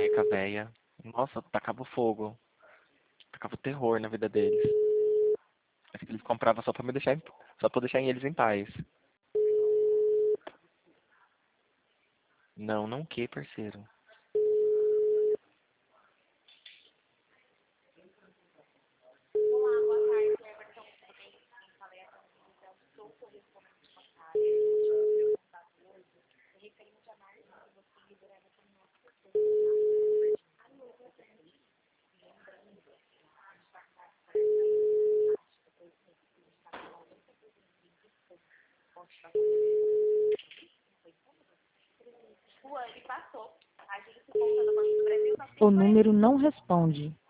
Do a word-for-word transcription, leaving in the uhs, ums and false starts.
Eca véia. Nossa, tacava fogo. Tacava terror na vida deles. Acho que eles compravam só pra me deixar em, só pra deixar eles em paz. Não, não que, parceiro. O número não responde.